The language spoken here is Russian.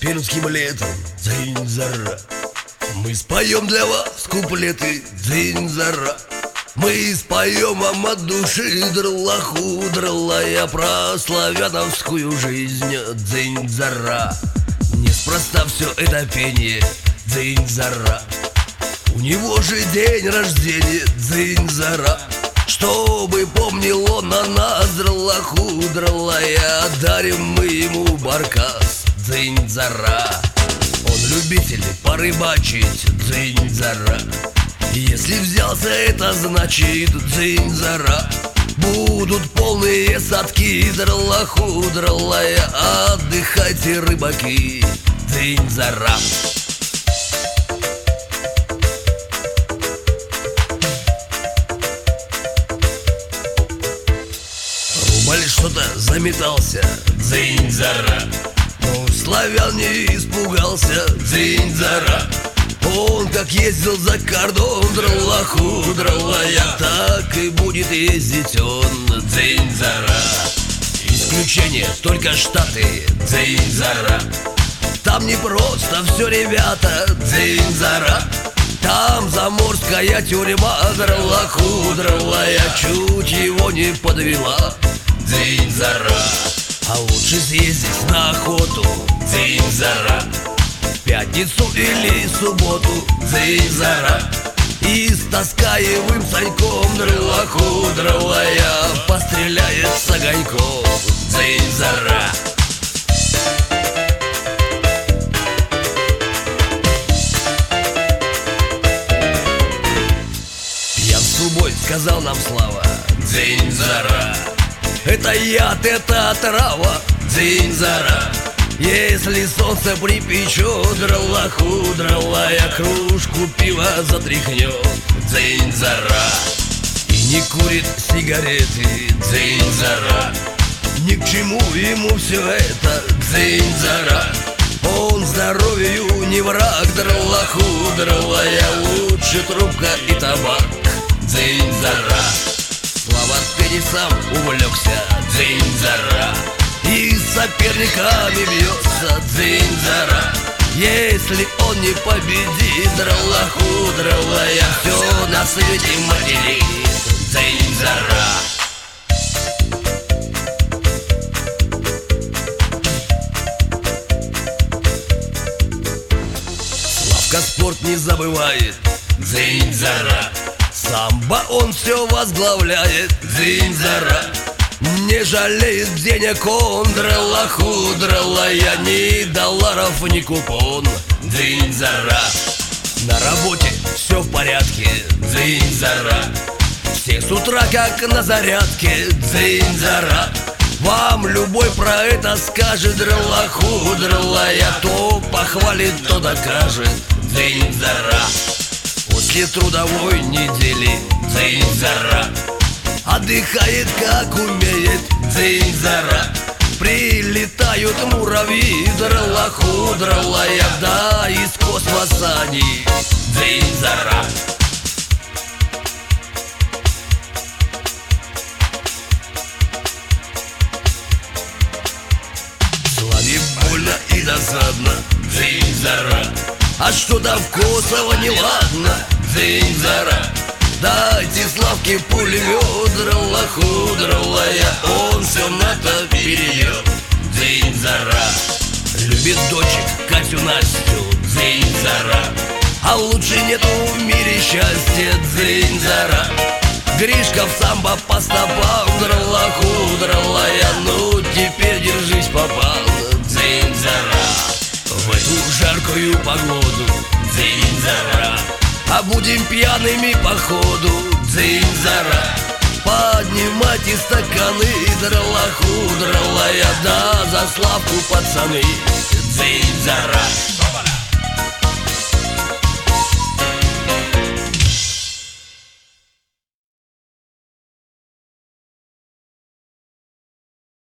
пермским летом, дзынь-зара. Мы споем для вас куплеты, дзынь-зара. Мы споем вам от души дралаху, дралая, про славяновскую жизнь, дзынь-зара. Неспроста все это пение, дзынь-зара. У него же день рождения, дзынь-зара. Чтобы помнил он о нас, дралаху, дралая, дарим мы ему баркас, дзынь-зара. Он любитель порыбачить, дзынь-зара. Если взялся, это значит, дзынь-зара. Будут полные садки, дралаху, дралая, отдыхайте, рыбаки, дзынь-зара. Рубль что-то заметался, дзынь-зара. Но славян не испугался, дзынь-зара. Он как ездил за кордон, дралаху, дралая, так и будет ездить он, дзынь-зара. Исключение только Штаты, дзынь-зара. Там не просто все, ребята, дзынь-зара. Там заморская тюрьма, дралаху, дралая, чуть его не подвела, дзынь-зара. А лучше съездить на охоту, дзынь-зара. Пятницу или субботу, дзынь-зара. И с таскаевым саньком, дралаху, дралая, постреляет с огоньком, дзынь-зара. Пьянству бой, сказал нам Слава, дзынь-зара. Это яд, это отрава, дзынь-зара. Если солнце припечет, дралаху, дралая, кружку пива затряхнет, дзынь-зара. И не курит сигареты, дзынь-зара. Ни к чему ему все это, дзынь-зара. Он здоровью не враг, дралаху, дралая, лучше трубка и табак, дзынь-зара. Слава теннисом увлекся, дзынь-зара. И с соперниками бьется, дзынь-зара. Если он не победит, дралаху, дралая, все на свете материт, дзынь-зара. Славка спорт не забывает, дзынь-зара. Самбо он все возглавляет, дзынь-зара. Не жалеет денег он, дралаху, дралая, ни долларов, ни купон, дзынь-зара. На работе все в порядке, дзынь-зара. Все с утра как на зарядке, дзынь-зара. Вам любой про это скажет, дралаху, дралая, то похвалит, то докажет, дзынь-зара. После трудовой недели, дзынь-зара, отдыхает как умеет, дзынь-зара. Прилетают муравьи, дралаху, дралая, да из космоса они, дзынь-зара. Славе больно и досадно, дзынь-зара. А что-то в Косово неладно, дзынь-зара. Дайте Славке пулемет, дралаху, дралая, он все НАТО перейдет, дзынь-зара. Любит дочек Катю, Настю, дзынь-зара. А лучше нету в мире счастья, дзынь-зара. Гришка в самбо по стопам, дралаху, дралая, ну теперь держись, попал, дзынь-зара. В эту жаркую погоду, дзынь-зара. А будем пьяными походу, дзынь-зара. Поднимайте стаканы, дралаху, дралая, да за Славку, пацаны, дзынь-зара.